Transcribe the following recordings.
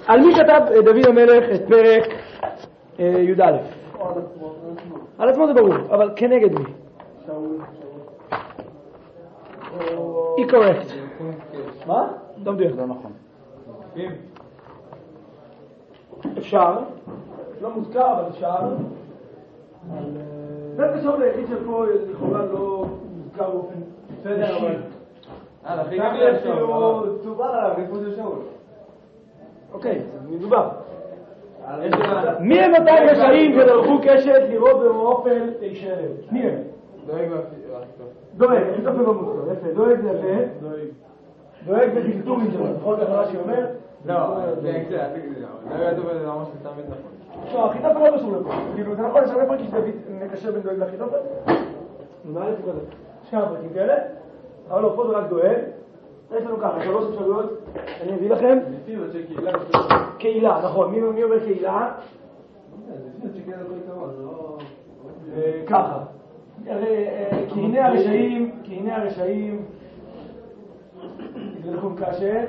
על מי כתב דוד המלך את פרק י"א? על עצמו זה ברור, אבל כנגד מי? היא קורקט. מה? לא מדויק. לא נכון. אפשר, לא מוזכר אבל אפשר. זה קשור ליחיד של פה לכאורה לא מוזכר באופן אישי. לכי גם אפילו תובל עליו איפה זה שאול. אוקיי, זה מדובר. מי הם אותם רשעים שדרכו קשת לראות באופן תישאר? מי הם? דואג, יש אופן לא מוזכר, יפה, דואג זה יפה. דואג זה דקטורים שלו, נכון ככה מה שהיא לא, זה קצת, לא ידעו בזה ממש תמיד נכון. לא, אחיתופל לא קשור לפה. כאילו, זה נכון, יש הרבה פרקים שדוד מקשר בין דואג לאחיתופל? מה לפי כזה? יש כמה פרקים כאלה, אבל לא, פה זה רק דואג. יש לנו ככה, 3 אפשרויות, אני מביא לכם. קהילה, נכון, מי אומר קהילה? ככה. כהנה הרשעים, יגלחום קשת,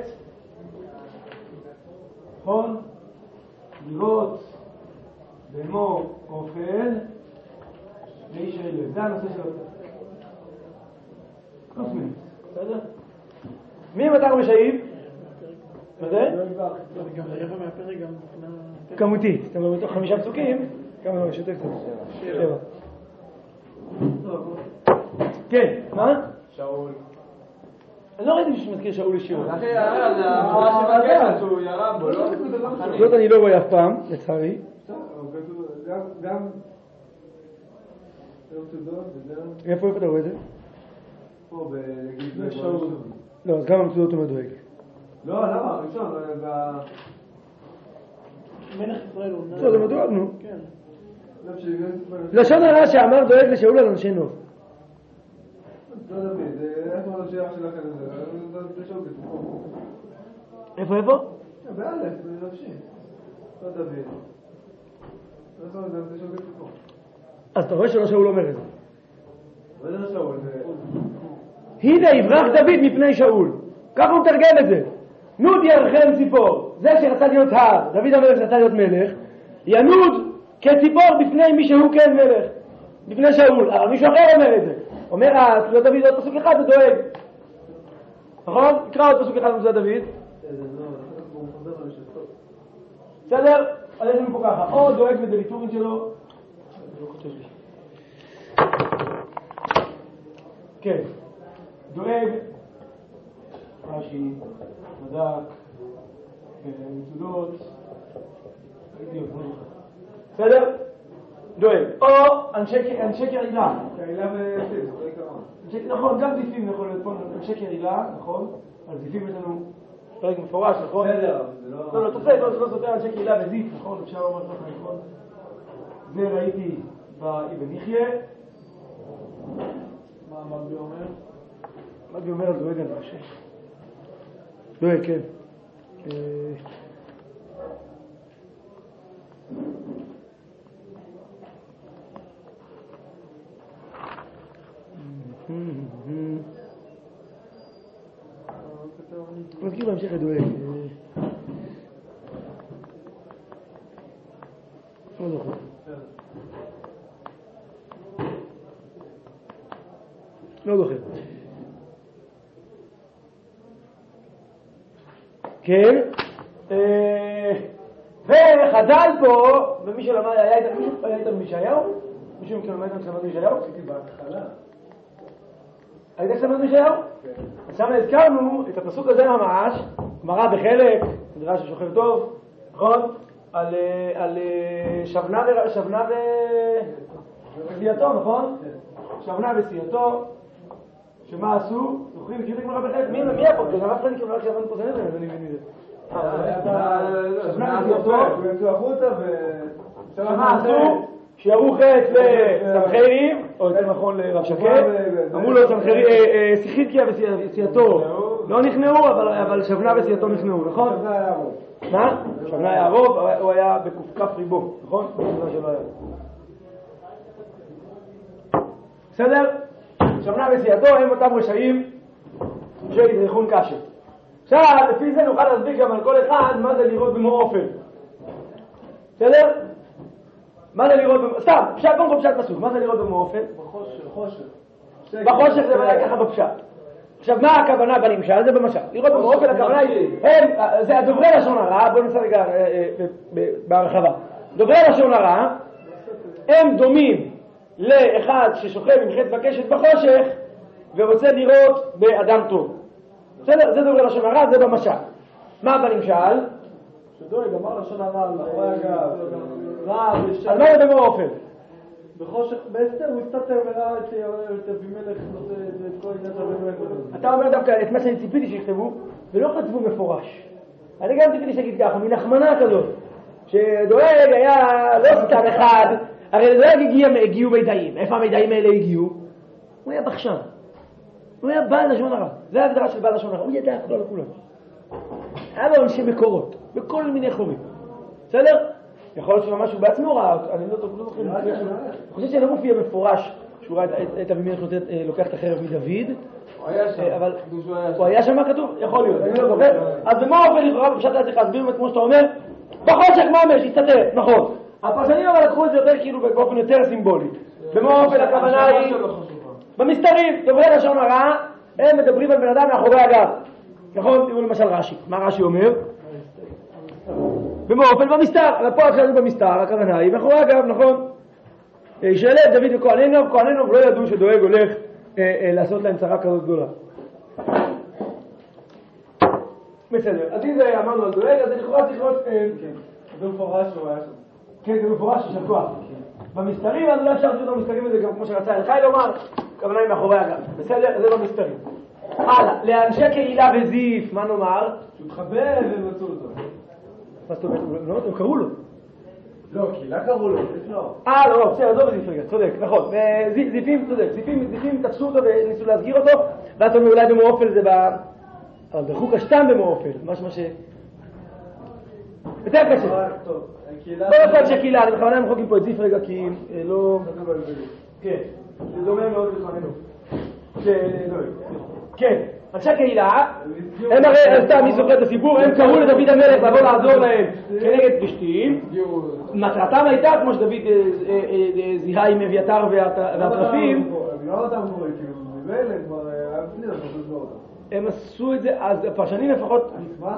נכון? לראות במו אופל לאיש הלב. זה הנושא של אותה. קוסמין, בסדר? מי הם אותם רשעים? מה זה? גם רבע מהפרק גם כמותית. זאת אומרת, בתוך 5 פסוקים, כמה לא משותק קצת? 7. כן, מה? שאול. אני לא ראיתי שמזכיר שאול לשיעור. אחי, זה מה שבקשת שהוא ירה בו, לא? זאת אני לא רואה אף פעם, לצערי. גם... איפה אתה רואה את זה? פה בגיל שאול. לא, אז גם המצודות הוא מדואג. לא, למה? ראשון, מלך ישראל הוא... זה מדואג, נו. כן. לשון הרע שאמר דואג לשאול על אנשי נוב. לא דוד, איפה השייך שלכם זה שאול בתוכו. איפה? באלף, בנפשי. לא דוד. זה שאול בתוכו. אז אתה רואה שלא שאול אומר את זה. אבל זה שאול, זה... הנה יברח דוד מפני שאול. ככה הוא מתרגם את זה. נוד ירחם ציפור. זה שרצה להיות הר, דוד המלך שרצה להיות מלך, ינוד כציפור בפני מי שהוא כן מלך, בפני שאול. אבל מישהו אחר אומר את זה. אומר, תפילת דוד עוד פסוק אחד, זה דואג. נכון? תקרא עוד פסוק אחד מזה דוד. בסדר? אז יש לנו פה ככה. או דואג בדליטורים שלו. לא כותב לי. כן. דואג, רש"י, מדק, מצודות, בסדר? דואג. או אנשי קהילה. קהילה וסיף, נכון, גם זיפים יכול להיות פה, אנשי קהילה, נכון? על זיפים יש לנו פרק מפורש, נכון? לא, תופק, לא סותר אנשי קהילה וזיף, נכון? אפשר לומר לך, נכון? זה ראיתי באבן יחיה. מה מגבי אומר? מגבי אומר על דואג על משהו. דואג, כן. מזכיר בהמשך לדואג. לא זוכר. לא זוכר. כן. וחז"ל פה, ומי שלמד, היה איתנו מישעיהו? מישהו מכם למד איתנו מישעיהו? עשיתי בהתחלה. היית כשלמד מישעיהו? כן. אז שם הזכרנו את הפסוק הזה ממש, גמרא בחלק, מדרש ששוכב טוב, נכון? על שבנה וסייתו, נכון? שבנה וסייתו, שמה עשו? זוכרים? מכירים את גמרא בחלק? מי היה פה? זה אף אחד נקרא רק שבן פה זה נזר, אז אני מבין את זה. שבנה וסייתו, שמה עשו? שירו חץ לסנחריב, או יותר נכון לרב שקד, אמרו לו חיזקיה וסייתו לא נכנעו, אבל שבנה וסייתו נכנעו, נכון? מה? שבנה היה הרוב, הוא היה בקופקף ריבו, נכון? בסדר? שבנה וסייתו הם אותם רשעים שידרכון קשת. עכשיו, לפי זה נוכל להסביר גם על כל אחד מה זה לראות במו אופן. בסדר? מה זה לראות במו... סתם, קודם כל פשט פסוק, מה זה לראות במו אופן? בחושך. בחושך זה בוודאי ככה בפשט. עכשיו, מה הכוונה בנמשל? זה במשל. לראות במו אופן, הכוונה היא... זה הדוברי לשון הרע, בואו ננסה רגע בהרחבה. דוברי לשון הרע, הם דומים לאחד ששוכב עם חץ וקשת בחושך ורוצה לראות באדם טוב. בסדר? זה דוברי לשון הרע, זה במשל. מה בנמשל? שדואג, אמר לשון הרע, מאחורי הגב, רע, אז מה זה במו אופן? בחושך, באסתר הוא הסתתר וראה את אבימלך, את כל עניין של אבימלך. אתה אומר דווקא את מה שאני ציפיתי שיכתבו, ולא כתבו מפורש. אני גם ציפיתי שתגיד ככה, מנחמנה כזאת, שדואג היה לא סתם אחד, הרי דואג הגיעו מידעים. איפה המידעים האלה הגיעו? הוא היה בחשן. הוא היה בעל לשון הרע. זה ההגדרה של בעל לשון הרע. הוא ידע כולו לכולם. היה לו אנשי מקורות, בכל מיני חורים. בסדר? יכול להיות שממשהו בעצמו ראה, אני לא זוכר. אני חושב שלא מופיע מפורש שהוא ראה את אבימלך לוקח את החרב מדוד. הוא היה שם כתוב? יכול להיות, אני לא זוכר. אז במה אופן לכאורה בפשט היה צריך להסביר כמו שאתה אומר, בחושך ממש, הסתתר, נכון. הפרשנים אבל לקחו את זה יותר כאילו באופן יותר סימבולי. במה אופן הכוונה היא במסתרים, דוברי לשון הרע, הם מדברים על בן אדם מאחורי הגב. נכון? תראו למשל רש"י. מה רש"י אומר? במה אופן במסתר, אבל פה עכשיו במסתר, הכוונה היא מאחורי הגב, נכון? ישאלה דוד וכהננו לא ידעו שדואג הולך לעשות להם צרה כזאת גדולה. בסדר, אז אם זה אמרנו על דואג, אז לכאורה צריך להיות... זה מפורש שהוא היה שם. כן, זה מפורש של כוח. במסתרים, אז לא אפשר לעשות במסתרים הזה גם כמו שרצה אלחי לומר, הכוונה היא מאחורי הגב. בסדר? זה במסתרים. הלאה, לאנשי קהילה וזיף, מה נאמר? שהוא התחבר ומצאו אותו. מה זאת אומרת? הם קראו לו. לא, קהילה קראו לו, לא. לא, בסדר, עזוב את זיף רגע, צודק, נכון. זיפים, צודק, זיפים תפסו אותו וניסו להסגיר אותו, ואז אומרים אולי במו אופל זה אבל דרכו קשתם במו אופל, משמע ש... יותר קשה. לא יכול שקהילה, אני בכוונה מחוקים פה את זיף רגע כי לא... כן, זה דומה מאוד לכוננו. כן, אנשי קהילה, הם הרי, סתם מי זוכר את הסיפור, הם קראו לדוד המלך לבוא לעזור להם כנגד פלישתים. מטרתם הייתה, כמו שדוד זיהה עם אביתר והטרפים, הם עשו את זה, אז הפרשנים לפחות,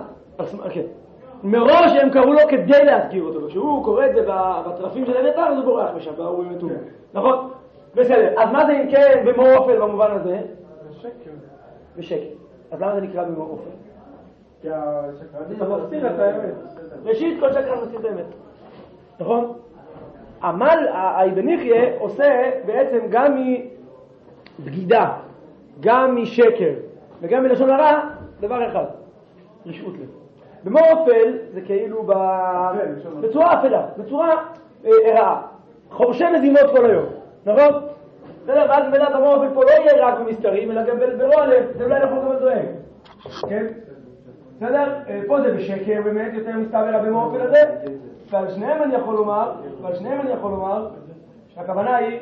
מראש הם קראו לו כדי להזכיר אותו, וכשהוא קורא את זה בטרפים של אביתר, אז הוא בורח משם, והוא מתום. נכון? בסדר, אז מה זה אם כן במו אופל במובן הזה? בשקר. אז למה זה נקרא במו אופן? כי השקרן מסתיר את האמת. ראשית, כל שקרן מסתיר את האמת. נכון? עמל האבן יחיה עושה בעצם גם מבגידה, גם משקר, וגם מלשון הרע, דבר אחד. רשעות לב. במו אופן זה כאילו בצורה אפלה, בצורה רעה. חורשי מזימות כל היום. נכון? בסדר, ואז מלאת המואפל פה לא יהיה רק במסתרים, אלא גם ברוע לב, זה אולי נכון גם לדואג. כן? בסדר? פה זה בשקר באמת, יותר מסתבר במואפל הזה, ועל שניהם אני יכול לומר, שהכוונה היא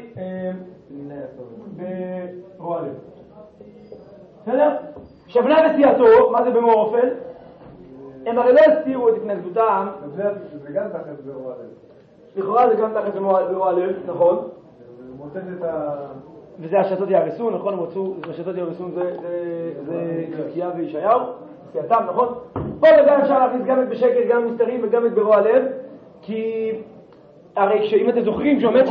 ברוע לב. בסדר? שבנה וסיעתו, מה זה במואפל? הם הרי לא הסתירו את התנגדותם. זה גם תחת ברוע לב. לכאורה זה גם תחת ברוע לב, נכון? וזה השתות יהרסון, נכון? הם רצו, השתות יהרסון זה חזקיה וישעיהו, סיעתם, נכון? פה וגם אפשר להכניס גם את בשקר, גם מסתרים וגם את ברוע לב, כי הרי שאם אתם זוכרים שעומד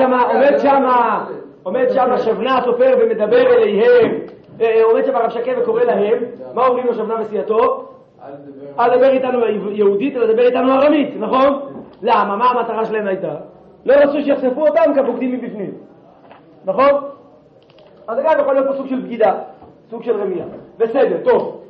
שם שבנה התופר ומדבר אליהם, עומד שם הרב שקה וקורא להם, מה אומרים לו שבנה וסיעתו? אל לדבר איתנו יהודית, אל לדבר איתנו ארמית, נכון? למה? מה המטרה שלהם הייתה? לא רצו שיחשפו אותם כבוגדים מבפנים. נכון? אז אגב יכול להיות פה סוג של בגידה, סוג של רמייה. בסדר, טוב.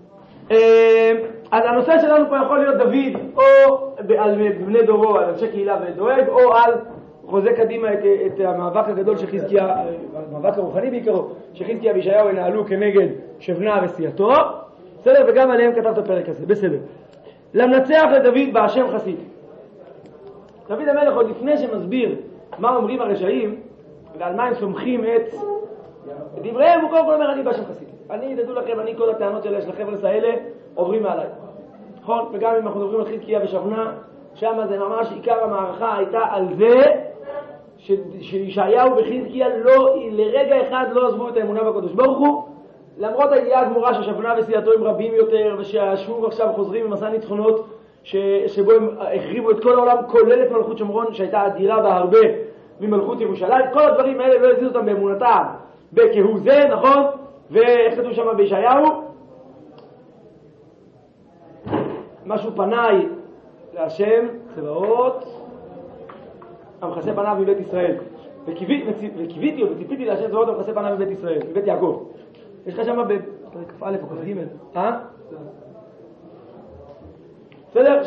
אז הנושא שלנו פה יכול להיות דוד או על בני דורו, על אנשי קהילה ודואג, או על חוזה קדימה את המאבק הגדול שחזקיה, המאבק הרוחני בעיקרו, שחזקיה וישעיהו ינהלו כנגד שבנה וסיעתו. בסדר, וגם עליהם כתב את הפרק הזה. בסדר. למנצח לדוד בהשם חסיד. דוד המלך עוד לפני שמסביר מה אומרים הרשעים ועל מה הם סומכים את דבריהם, הוא קודם כל אומר אני בהשם חסיד. אני, תדעו לכם, אני כל הטענות של החבר'ה האלה עוברים מעליי. נכון? וגם אם אנחנו מדברים על חזקיה ושבנה, שם זה ממש עיקר המערכה הייתה על זה שישעיהו וחזקיה לרגע אחד לא עזבו את האמונה בקדוש ברוך הוא, למרות הידיעה הגמורה ששבנה וסיעתו הם רבים יותר, ושהשוב עכשיו חוזרים במסע ניצחונות שבו הם החריבו את כל העולם, כולל את מלכות שומרון שהייתה אדירה בהרבה ממלכות ירושלים. כל הדברים האלה לא הזיזו אותם באמונתם בכהוא זה, נכון? ואיך כתוב שם בישעיהו? משהו פניי להשם צבאות המכסה פניו מבית ישראל, וקיוויתי וציפיתי להשם צבאות המכסה פניו מבית ישראל, מבית יעקב. יש לך שם בכף א' או כף ג', בסדר?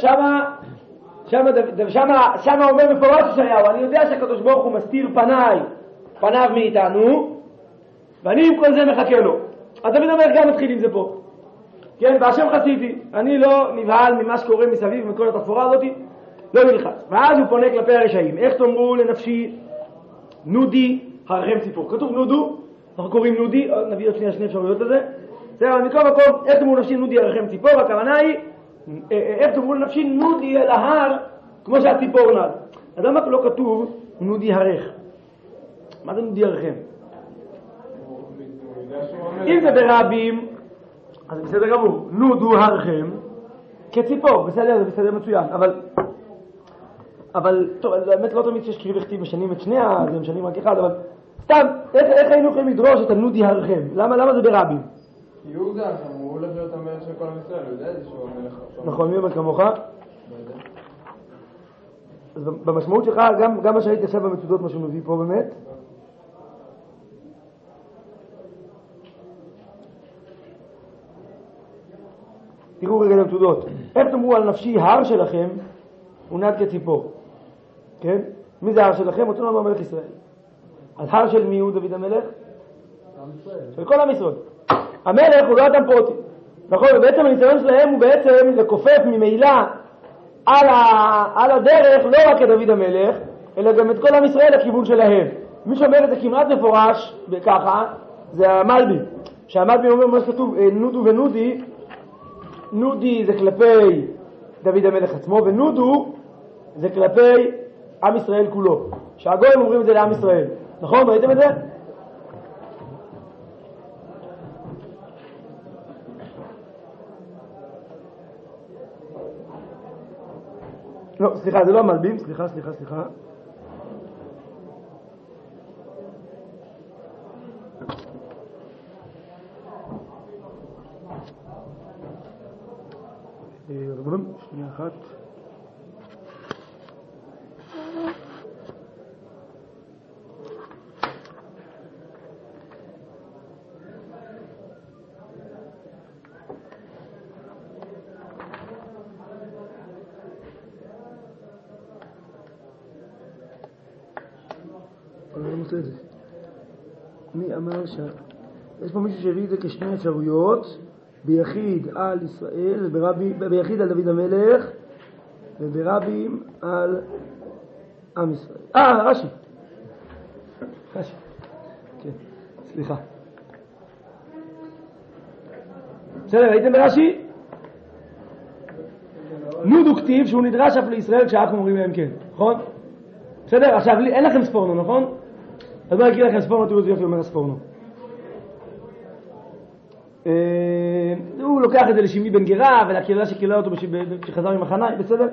שמה אומר מפורש ישעיהו, אני יודע שהקדוש ברוך הוא מסתיר פניו מאיתנו, ואני עם כל זה מחכה לו. אז דוד המלך גם מתחיל עם זה פה. כן, בהשם חסיתי, אני לא נבהל ממה שקורה מסביב, מכל התפאורה הזאת, לא נלחץ. ואז הוא פונה כלפי הרשעים, איך תאמרו לנפשי נודי הרחם ציפור. כתוב נודו, אנחנו קוראים נודי, נביא עוד שני אפשרויות לזה. בסדר, מכל מקום, איך תאמרו לנפשי נודי הרחם ציפור, הכוונה היא, איך תאמרו לנפשי נודי אל ההר, כמו שהציפור נד. אז למה לא כתוב נודי הרך? מה זה נודי הרחם? אם זה ברבים, אז זה בסדר גמור, נודו הרחם כציפור, בסדר, זה בסדר מצוין, אבל טוב, באמת לא תמיד שיש קריב וכתיב משנים את שני, זה משנים רק אחד, אבל סתם, איך היינו יכולים לדרוש את הנודי הרחם? למה זה ברבים? כי הוא זה, הוא הולך להיות המלך של כל עם ישראל, הוא יודע איזה שהוא המלך. נכון, מי אומר כמוך? אז במשמעות שלך, גם מה שהייתי עכשיו במצודות, מה שהוא מביא פה באמת, תראו רגע למצודות. איך תאמרו על נפשי הר שלכם, הוא נד כציפור. כן? מי זה הר שלכם? רוצים לומר מלך ישראל. אז הר של מי הוא דוד המלך? של כל עם ישראל. המלך הוא לא אדם פרוטי. נכון? ובעצם הניסיון שלהם הוא בעצם לכופף ממילא על הדרך לא רק את דוד המלך, אלא גם את כל עם ישראל לכיוון שלהם. מי שאומר את זה כמעט מפורש, וככה, זה המלבי. שהמלבי אומר מה שכתוב, נודו ונודי, נודי זה כלפי דוד המלך עצמו, ונודו זה כלפי עם ישראל כולו. שהגויים אומרים את זה לעם ישראל. נכון? ראיתם את זה? לא, סליחה, זה לא המלבים, סליחה. שנייה אחת. מי אמר יש פה מישהו שהביא את זה כשני אפשרויות, ביחיד על ישראל, ביחיד על דוד המלך, וברבים על עם ישראל. רש"י. כן, סליחה. בסדר, ראיתם ברש"י? נודו כתיב שהוא נדרש אף לישראל כשאנחנו אומרים להם כן, נכון? בסדר, עכשיו אין לכם ספורנו, נכון? אז בואו נקריא לכם ספורנו, תראו איזה יופי אומר הספורנו. הוא לוקח את זה לשימי בן גרה ולקהילה שקילה אותו כשחזר ממחנה, בסדר?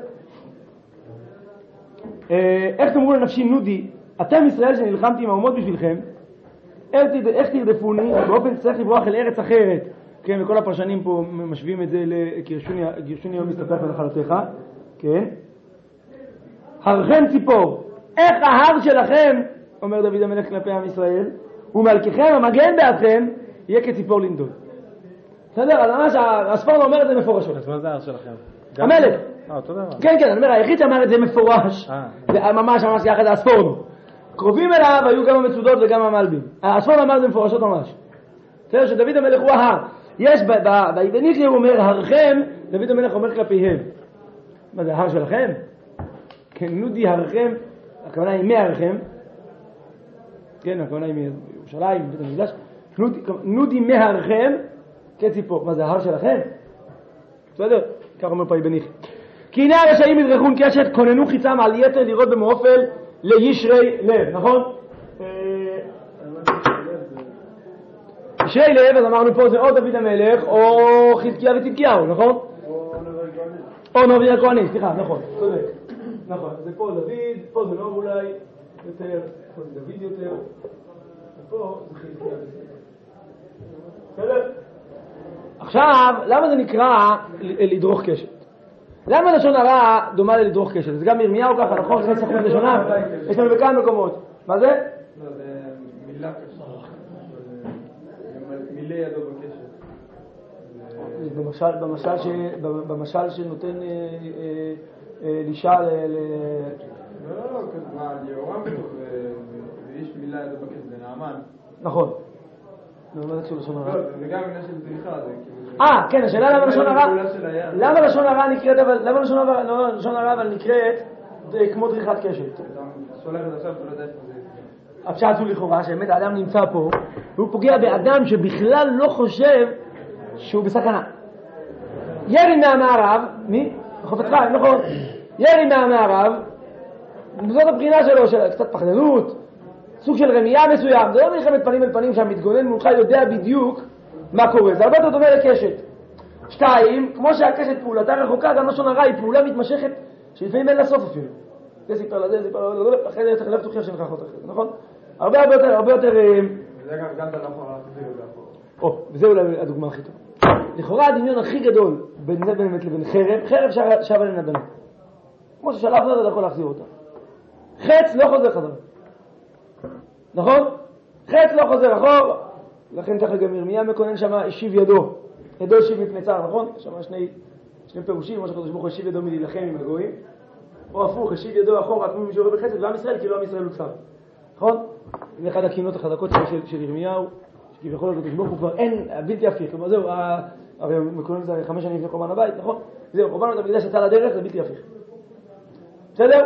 איך תאמרו לנפשי נודי, אתם ישראל שנלחמתי עם האומות בשבילכם, איך תרדפוני באופן צריך לברוח אל ארץ אחרת? כן, וכל הפרשנים פה משווים את זה לגירשוני יום מסתפח ונחלתך, כן? הרכם ציפור, איך ההר שלכם, אומר דוד המלך כלפי עם ישראל, ומלככם המגן בעדכם יהיה כציפור לנדוד. בסדר? אז ממש הספורנו אומר את זה מפורשות. אז מה זה ההר שלכם? המלך. אותו דבר. כן, אני אומר, היחיד שאמר את זה מפורש, ממש יחד הספורנו. קרובים אליו היו גם המצודות וגם המלבים. הספורנו אמר את זה מפורשות ממש. בסדר? שדוד המלך הוא ההר. יש, ביוונית הוא אומר, הרכם, דוד המלך אומר כלפיהם. מה זה, ההר שלכם? כן, נודי הרכם, הכוונה היא מהרכם. כן, הכוונה היא מירושלים, בית המקדש. נודי מהרכם כציפור. מה זה, ההר שלכם? בסדר? כך אומר פעי בניחי. כי הנה הרשעים ידרכון קשת, כוננו חיצם על יתר לראות במאופל לישרי לב, נכון? ישרי לב, אז אמרנו פה זה או דוד המלך או חזקיה וצדקיהו, נכון? או נובי הכהנים, סליחה, נכון, צודק. נכון, זה פה דוד, פה זה נוב אולי יותר, פה זה דוד יותר, ופה זה חזקיה וצדקיהו. בסדר? עכשיו, למה זה נקרא לדרוך קשת? למה לשון הרע דומה לדרוך קשת? זה גם ירמיהו ככה, נכון? זה סחוב לשונה? יש לנו בכמה מקומות. מה זה? לא, זה מילה קשה. מילה ידו בקשת. במשל שנותן לישה לא, מה, יהורם בטוח, ויש מילה ידו בקשת, זה נעמן. נכון. לא יודעת של לשון הרע. לא, זה גם מילה של דריכה, זה כאילו... כן, השאלה למה לשון הרע... למה לשון הרע נקראת, למה לשון הרע אבל נקראת כמו דריכת קשת? אתה שולח את עכשיו, אתה לא יודע איפה זה... הפשט הוא לכאורה, שבאמת האדם נמצא פה, והוא פוגע באדם שבכלל לא חושב שהוא בסכנה. ירי מהמערב, מי? חופצך, נכון. ירי מהמערב, זאת הבחינה שלו, של קצת פחדנות, סוג של רמייה מסוים, זה לא מלחמת פנים אל פנים שהמתגונן מולך יודע בדיוק מה קורה, זה הרבה יותר דומה לקשת. 2, כמו שהקשת פעולתה רחוקה, גם לשון הרע היא פעולה מתמשכת שלפעמים אין לה סוף אפילו. זה סיפר לזה, סיפר לזה, אחרי זה צריך תוכיח שנכח אותך, נכון? הרבה יותר... וזה גם אתה לא יכול להחזיר את זה אחורה. וזה אולי הדוגמה הכי טובה. לכאורה הדמיון הכי גדול בין זה באמת לבין חרב שווה לנדנות. כמו ששלחת אתה יכול להחזיר אותה. חץ לא חוזר חזרה. נכון? חץ לא חוזר אחורה. לכן ככה גם ירמיה מקונן שם השיב ידו. ידו השיב מפני צער, נכון? יש שם שני פירושים, כמו שהקדוש ברוך הוא השיב ידו מלהילחם עם הגויים. או הפוך, השיב ידו אחורה כמו מי שעובר בחסד, ועם ישראל כאילו עם ישראל הוא צער. נכון? זה אחד הקינות החזקות של ירמיהו, שכביכול הקדוש ברוך הוא כבר אין, בלתי הפיך. כלומר זהו, הרי מקונן זה 5 שנים לפני חורבן הבית, נכון? זהו, חורבן המקדש יצא לדרך, זה בלתי הפיך. בסדר?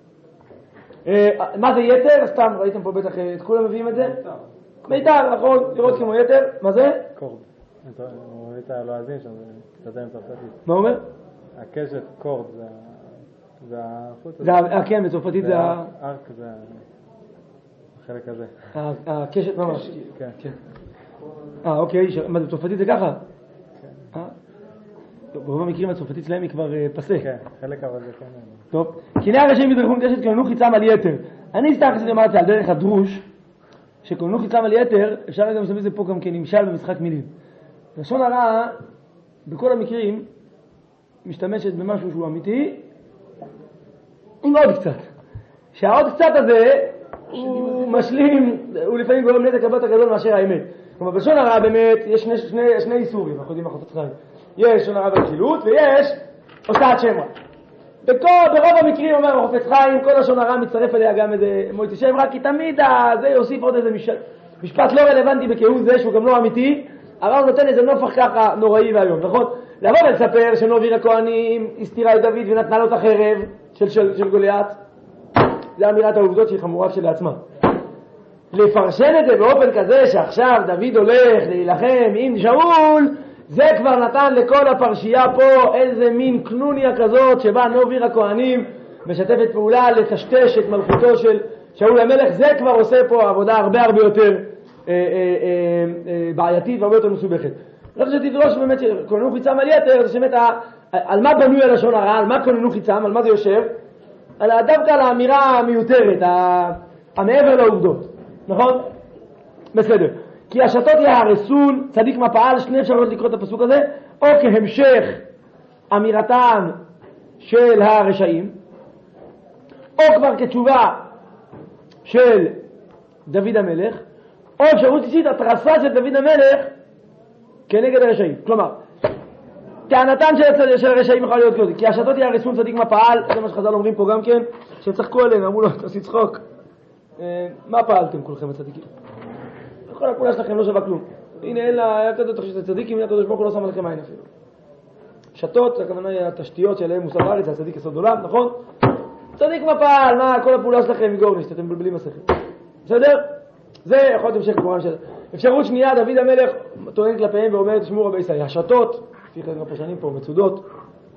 מה זה יתר? סתם, ראיתם פה בטח את כולם מביאים את זה? מיתר, נכון, לראות כמו יתר. מה זה? קורד. הוא רואה את הלועזים שם, זה קצת צרפתית. מה אומר? הקשת קורד זה החוץ. כן, בצרפתית זה הארק, זה החלק הזה. הקשת ממש. כן. אוקיי, מה זה בצרפתית זה ככה? כן. ברוב המקרים הצרפתית שלהם היא כבר פסה. כן, חלק אבל זה כן. טוב, כי נהיה הרשעים ידרכון קשת כוננו חיצם על יתר. אני סתם חסיד אמרתי על דרך הדרוש, שכוננו חיצם על יתר, אפשר גם להשתמש בזה פה גם כנמשל במשחק מילים. לשון הרע, בכל המקרים, משתמשת במשהו שהוא אמיתי, עם עוד קצת. שהעוד קצת הזה, הוא משלים, הוא לפעמים גורם נזק הרבה יותר גדול מאשר האמת. כלומר, בלשון הרע באמת, יש שני איסורים, אנחנו יודעים מה חופץ חיים. יש לשון הרע ברכילות, ויש הוצאת שם רע. ברוב המקרים אומר החופץ חיים, כל לשון הרע מצטרף אליה גם איזה מועצת שם רע, כי תמיד זה יוסיף עוד איזה משפט לא רלוונטי בכהוא זה, שהוא גם לא אמיתי, אבל הוא נותן איזה נופח ככה נוראי והיום, נכון? לבוא ולספר שנובי הכהנים הסתירה את דוד ונתנה לו את החרב של גוליית, זה אמירת העובדות שהיא חמורה כשלעצמה. לפרשן את זה באופן כזה שעכשיו דוד הולך להילחם עם שאול, זה כבר נתן לכל הפרשייה פה איזה מין קנוניה כזאת שבה נובי הכהנים משתפת פעולה לטשטש את מלכותו של שאול המלך. זה כבר עושה פה עבודה הרבה יותר בעייתית והרבה יותר מסובכת. אני חושב שתדרוש באמת שכוננו חיצם על יתר, זה שבאמת על מה בנוי הלשון הרע, על מה כוננו חיצם, על מה זה יושב? דווקא על האמירה המיותרת, המעבר לעובדות, נכון? בסדר. כי השתות יהרסון, צדיק מה פעל, שני אפשרויות לקרוא את הפסוק הזה, או כהמשך אמירתם של הרשעים, או כבר כתשובה של דוד המלך, או אפשרות שישית, התרסה של דוד המלך כנגד הרשעים. כלומר, טענתם של הרשעים יכולה להיות כזאת, כי השתות יהרסון, צדיק מה פעל, זה מה שחז"ל אומרים פה גם כן, שצחקו עליהם, אמרו לו, תעשי צחוק, מה פעלתם כולכם הצדיקים? כל הפעולה שלכם לא שווה כלום. הנה, אין לה, היה כזאת תחשב צדיקים, הנה הקדוש ברוך הוא לא שם עליכם עין אפילו. שתות, הכוונה היא התשתיות שלהם מוסר הארץ, הצדיק יסוד עולם, נכון? צדיק מה פעל, מה כל הפעולה שלכם מגורנישט, אתם מבלבלים מסכם. בסדר? זה יכול להיות המשך גבורם של... אפשרות שנייה, דוד המלך טוען כלפיהם ואומר, תשמעו רבי ישראל, השתות לפי חלק מהפרשנים פה, מצודות,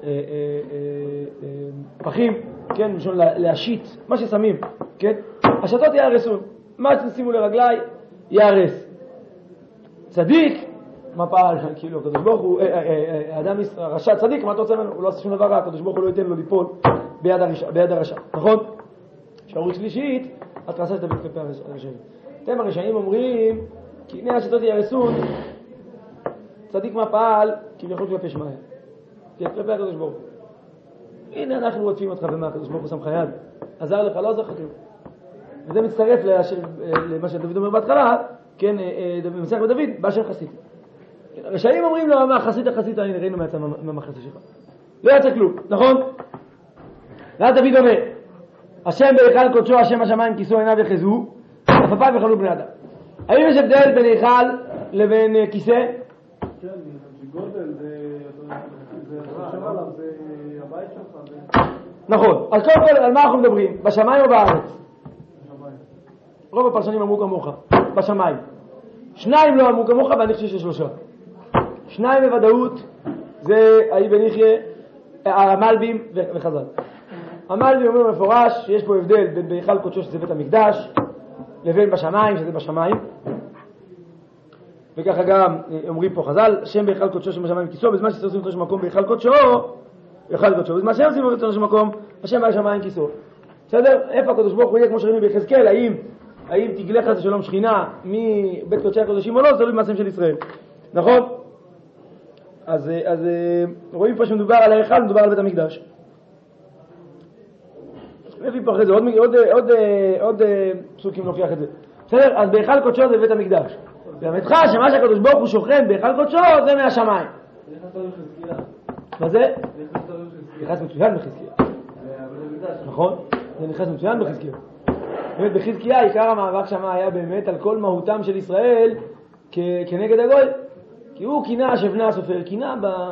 פחים, כן, בשביל להשית, מה ששמים, כן, השתות יהרסון, מה שתשימו לרגלי יהרס. צדיק, מה פעל, כאילו, הקדוש ברוך הוא, האדם רשע צדיק, מה אתה רוצה ממנו? הוא לא עושה שום דבר רע, הקדוש ברוך הוא לא ייתן לו ליפול ביד הרשע, נכון? אפשרות שלישית, התרסה שתביא כלפי הרשעים. אתם הרשעים אומרים, כי הנה השתות יהרסון, צדיק מה פעל, כביכול כלפי שמיים. כלפי הקדוש ברוך הוא. הנה אנחנו רודפים אותך ומה הקדוש ברוך הוא שם לך יד. עזר לך, לא עזר לך כלום. וזה מצטרף למה שדוד אומר בהתחלה, כן, במסכת דוד, באשר חסית. הרשעים אומרים לו, מה חסית, הנה ראינו מה יצא מהמחסה שלך. לא יצא כלום, נכון? ואז דוד אומר, השם בהיכל קודשו, השם השמיים כיסו עיניו יחזו, עפעפיו יאכלו בני אדם. האם יש הבדל בין היכל לבין כיסא? כן, גודל זה חושב עליו, זה הבית שלך. נכון, אז קודם כל על מה אנחנו מדברים? בשמיים או בארץ? רוב הפרשנים אמרו כמוך, בשמיים. שניים לא אמרו כמוך ואני חושב ששלושה. שניים בוודאות זה האבן יחיה, המלבים וחז"ל. המלבים אומר מפורש שיש פה הבדל בין בהיכל קודשו שזה בית המקדש לבין בשמיים שזה בשמיים. וככה גם אומרים פה חז"ל, שם בהיכל קודשו שבשמיים כיסו, בזמן שעושים אותו מקום בהיכל קודשו, בזמן שהם עושים אותו מקום, השם בשמיים כיסו. בסדר? איפה הקדוש ברוך הוא יהיה כמו שראינו ביחזקאל, האם תגלה חס ושלום שכינה מבית קודשי הקודשים או לא, זה תלוי במעשיהם של ישראל. נכון? אז רואים פה שמדובר על ההיכל, מדובר על בית המקדש. נביא פה אחרי זה, עוד פסוקים נוכיח את זה. בסדר? אז בהיכל קודשו זה בית המקדש. למדך שמה שהקדוש ברוך הוא שוכן בהיכל קודשו זה מהשמיים. מה זה? נכנס מצוין בחזקיה. נכון? זה נכנס מצוין בחזקיה. באמת בחזקיה עיקר המאבק שם היה באמת על כל מהותם של ישראל כנגד הגוי. כי הוא קינה שבנה הסופר, קינה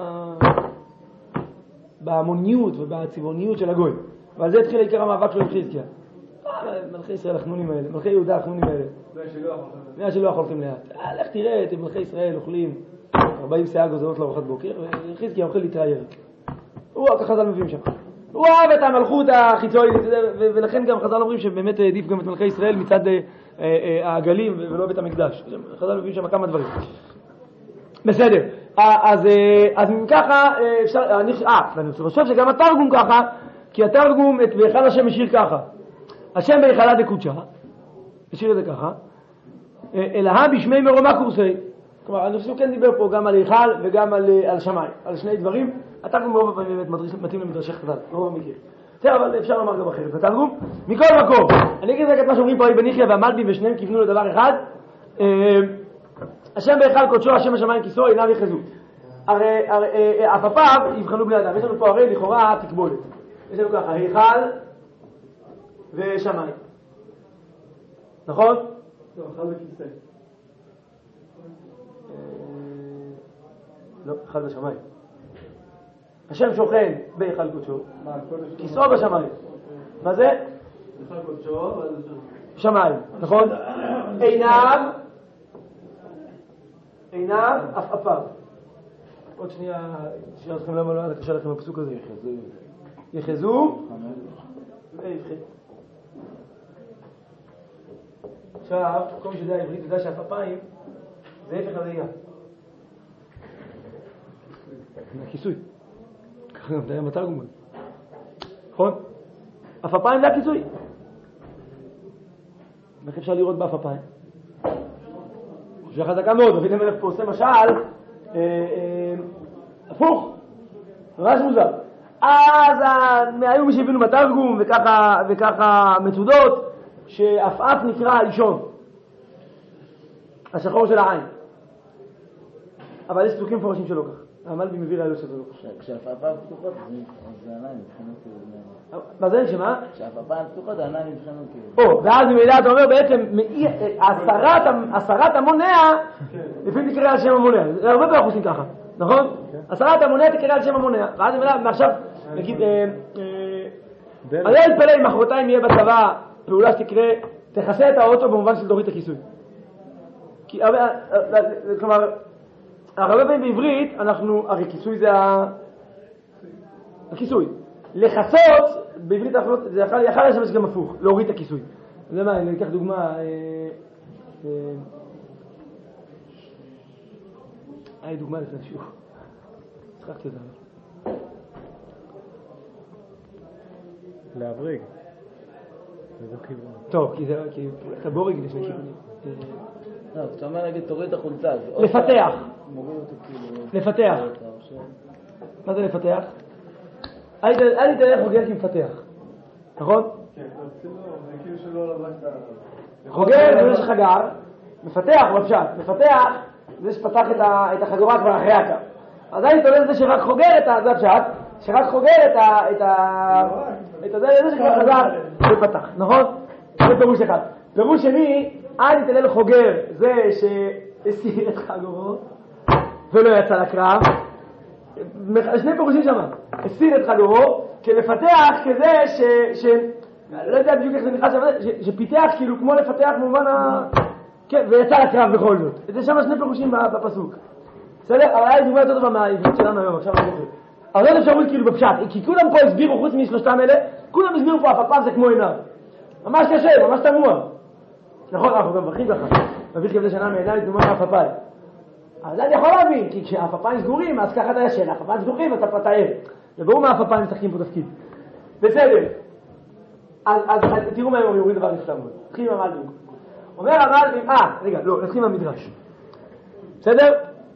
בהמוניות ובצבעוניות של הגוי. ועל זה התחיל עיקר המאבק שלו בחזקיה. מלכי ישראל החנונים האלה, מלכי יהודה החנונים האלה. מאה שלא אוכלים לאט. לך תראה, אתם מלכי ישראל אוכלים 40 שעה גוזרות לארוחת בוקר, וחזקיה אוכל ליטרה ירק. הוא חז"ל מביאים שם. הוא אהב את המלכות החיצונית, ולכן גם חז"ל אומרים שבאמת העדיף גם את מלכי ישראל מצד העגלים ולא בית המקדש. חז"ל מביאים שם כמה דברים. בסדר. אז ככה אפשר, ואני חושב שגם התרגום ככה, כי התרגום את בהיכל השם משאיר ככה. השם בהיכלה דקודשה, השאיר את זה ככה, אלאה בשמי מרומא קורסי. כלומר, אני חושב שהוא כן דיבר פה גם על היכל וגם על שמיים, על שני דברים. התרגום ברוב הפעמים באמת מתאים למדרשי חז"ל, ברוב המקרים. בסדר, אבל אפשר לומר גם אחרת. התרגום, מכל מקום, אני אגיד רק את מה שאומרים פה אבן יחיה והמלבים ושניהם כיוונו לדבר אחד. השם בהיכל קודשו, השם השמיים כיסו, עיניו יחזו. הרי עפעפיו יבחנו בני אדם. יש לנו פה הרי לכאורה תקבולת. יש לנו ככה, היכל ושמיים. נכון? לא, אחד בכיסא. לא, אחד בשמיים. השם שוכן בהיכל קודשו. כיסאו בשמיים. מה זה? בהיכל קודשו, שמיים, נכון? עיניו, עפעפיו. עוד שנייה, תשאל אתכם למה לא היה קשה לכם הפסוק הזה. יחזו ויבחן. עכשיו, כל מי שיודע עברית ידע שהעפעפיים זה הפך הראייה. הכיסוי. ככה גם תראה בתרגום. נכון? עפעפיים זה הכיסוי. איך אפשר לראות בעפעפיים? שחזקה מאוד, דוד המלך פה עושה משל הפוך, ממש מוזר. אז היו מי שהבינו בתרגום וככה מצודות שעפעף נקרא הראשון, השחור של העין, אבל יש פסוקים מפורשים שלא כך. המלבי מביא ראיות שזה לא כך. כשהעפעפיים פתוחות זה עיניים מבחינו כאילו. מה זה? שמה? כשהעפעפיים פתוחות העיניים מבחינו כאילו. ואז במילה אתה אומר בעצם הסרת המונע לפעמים תקרא על שם המונע. זה הרבה פעמים עושים ככה, נכון? הסרת המונע תקרא על שם המונע. ואז במילה מעכשיו נגיד אני אתפלא אם מחרתיים יהיה בצבא פעולה שתקרא תכסה את האוטו במובן של דורית הכיסוי. כלומר הרבה פעמים בעברית, הרי כיסוי זה הכיסוי. לחסות, בעברית זה יכול לשמש גם הפוך, להוריד את הכיסוי. זה מה, אני אקח דוגמה, היה דוגמה לפני שיעור. שכחתי אותה. להבריג. איזה כיוון. טוב, כי אתה בורג לשני כיוונים. לא, אתה אומר להגיד תוריד את החולצה. לפתח. מוריד אותו כאילו. לפתח. מה זה לפתח? אל תתאר חוגר כמפתח. נכון? כן, זה כאילו שלא לבשת... חוגר זה שחגר, מפתח הוא הפשט. מפתח זה שפתח את החגורה כבר אחרי הקו. אז אני תולה לזה שרק חוגר את זה הפשט, שרק חוגר את זה שכבר חזר ופתח, נכון? זה פירוש אחד. פירוש שני, אל תתלה לחוגר זה שהסיר את חגורו ולא יצא לקרב. שני פירושים שם, הסיר את חגורו, כמפתח כזה לא יודע בדיוק איך זה נכנס, שפיתח כאילו כמו לפתח במובן כן, ויצא לקרב בכל זאת. זה שם שני פירושים בפסוק. בסדר? אבל היה דוגמה יותר טובה מהעברית שלנו היום, עכשיו אני זוכר. אבל זאת אפשרות כאילו בפשט, כי כולם פה הסבירו חוץ משלושתם אלה, כולם הסבירו פה הפפ"ם זה כמו עיניו. ממש קשה, ממש תמוה. נכון, אנחנו גם מברכים ככה. מביא כבדי שנה מעיניי דוגמה מהפפ"ם. אז אני יכול להבין, כי כשהפפ"ם סגורים, אז ככה אתה ישן, הפפ"ם סגורים, אתה פתאר. וברור מה הפפ"ם משחקים פה תפקיד. בסדר. אז תראו מה הם אומרים דבר נפלא מאוד. נתחיל עם המלבים. אומר המלבים, רגע, לא, נתחיל עם המדרש. בסדר?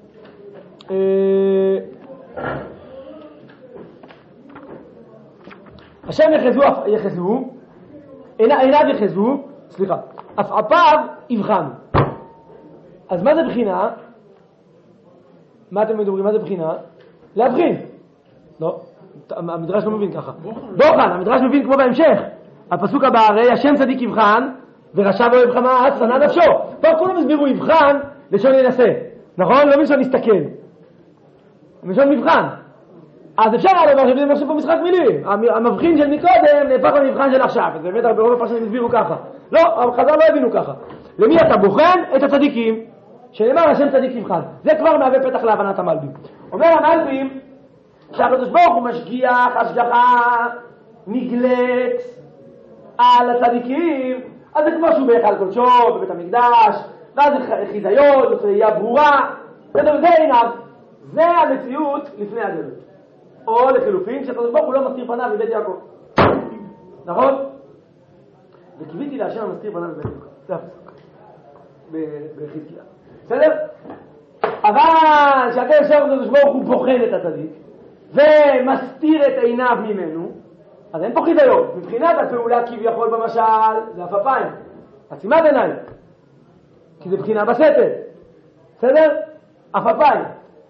השם יחזו, עיניו יחזו, סליחה, עפעפיו יבחנו. אז מה זה בחינה? מה אתם מדברים? מה זה בחינה? להבחין. לא, המדרש לא מבין ככה. בוחן, המדרש מבין כמו בהמשך. הפסוק הבא הרי, השם צדיק יבחן, ורשע בו יבחמה, שנא נפשו. פה כולם הסבירו יבחן, לשון ינסה. נכון? לא מלשון נסתכל. לשון מבחן. אז אפשר לומר שזה משהו פה משחק מילים. המבחין של מקודם נהפך למבחן של עכשיו. זה באמת הרבה פרשנים הסבירו ככה. לא, החז"ל לא הבינו ככה. למי אתה בוחן? את הצדיקים. שנאמר השם צדיק יבחן. זה כבר מהווה פתח להבנת המלבים. אומר המלבים שהקדוש ברוך הוא משגיח השגחה נגלית על הצדיקים, אז זה כמו שהוא בהיכל קודשו בבית המקדש, ואז זה חיזיון, זה ראייה ברורה, זה עיניו. זה המציאות לפני הגלות. או לחילופין שהקדוש ברוך הוא לא מסתיר פניו בבית יעקב. נכון? וקיוויתי להשם המסתיר פניו בבית יעקב. זה הפסוק בחזקיה. בסדר? אבל שהקדוש ברוך הוא בוחן את הצדיק ומסתיר את עיניו ממנו, אז אין פה חיזיון. מבחינת הפעולה כביכול במשל זה הפפיים, עצימת עיניים, כי זה בחינה בסתר. בסדר? הפפיים.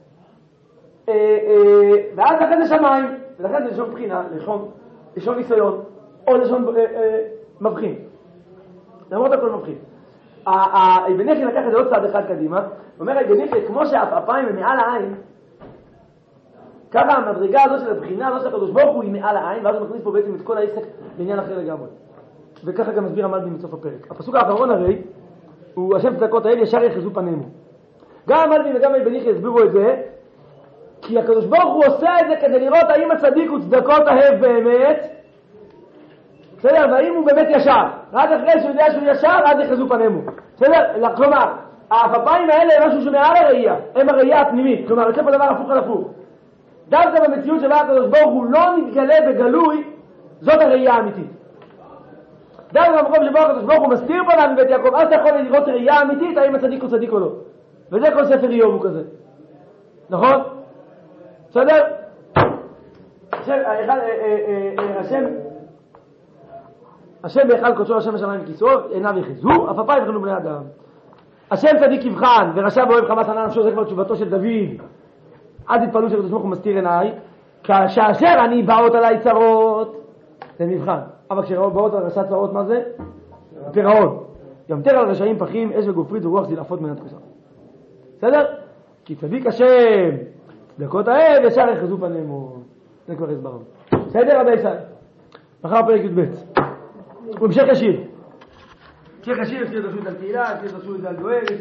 ואז לכן זה שמיים, ולכן זה לשון בחינה, לשון ניסיון, או לשון מבחין. למרות הכל מבחין. אבן יחיא לקח את זה עוד צעד אחד קדימה, אומר אבן יחיא, כמו שהפפיים הם מעל העין, ככה המדרגה הזאת של הבחינה הזאת של הקדוש ברוך הוא היא מעל העין, ואז הוא מכניס פה בעצם את כל העסק לעניין אחר לגמרי. וככה גם מסביר המלבים בסוף הפרק. הפסוק האחרון הרי, הוא השם צדקות האל ישר יחזו פנינו. גם המלבים וגם אבן יחיא הסבירו את זה, כי הקדוש ברוך הוא עושה את זה כדי לראות האם הצדיק הוא צדקות אהב באמת, בסדר? והאם הוא באמת ישר. רק אחרי שהוא יודע שהוא ישר, אז יחזו פנינו. בסדר? כלומר, הפפיים האלה הם משהו שמעל הראייה, הם הראייה הפנימית. כלומר, יוצא פה דבר הפוך על הפוך. דווקא במציאות שבה הקדוש ברוך הוא לא מתגלה בגלוי, זאת הראייה האמיתית. דווקא במקום שבו הקדוש ברוך הוא מסתיר פניו מבית יעקב, אז אתה יכול לראות ראייה אמיתית, האם הצדיק הוא צדיק או לא. וזה כל ספר איוב הוא כזה. נכון? בסדר? השם בהיכל קודשו, השם בשמיים וכיסאו, עיניו יחזו, עפעפיו יבחנו בני אדם. השם צדיק יבחן ורשע בו יבחמה, שנא נפשו, זה כבר תשובתו של דוד. אל תתפלאו שהקדוש ברוך הוא מסתיר עיניי, כאשר אני באות עליי צרות, זה מבחן. אבל כשבאות על רשע צרות, מה זה? פירעון. ימטר על רשעים פחים, אש וגופרית ורוח זלעפות מן התקופה. בסדר? כי צדיק השם צדקות האב ישר יחזו פנינו. זה כבר הסברנו. בסדר רבי ישראל? מחר פרק י"ב. הוא המשך ישיר. המשך ישיר, יש לי רשות על תהילה, יש לי רשות על דואג,